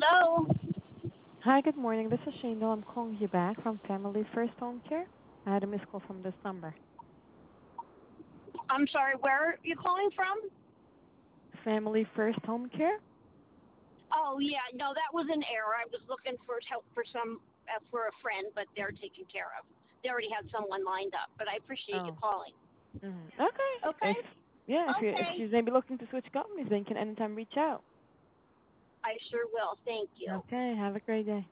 Hello. Hi, good morning. This is Shane. I'm calling you back from Family First Home Care. I had a missed call from this number. I'm sorry, where are you calling from? Family First Home Care? Oh, yeah, no, that was an error. I was looking for help for a friend, but they're taken care of. They already had someone lined up, but I appreciate you Oh. calling. Okay. Okay? If if Okay. she's maybe looking to switch companies, then you can anytime reach out. I sure will. Thank you. Okay. Have a great day.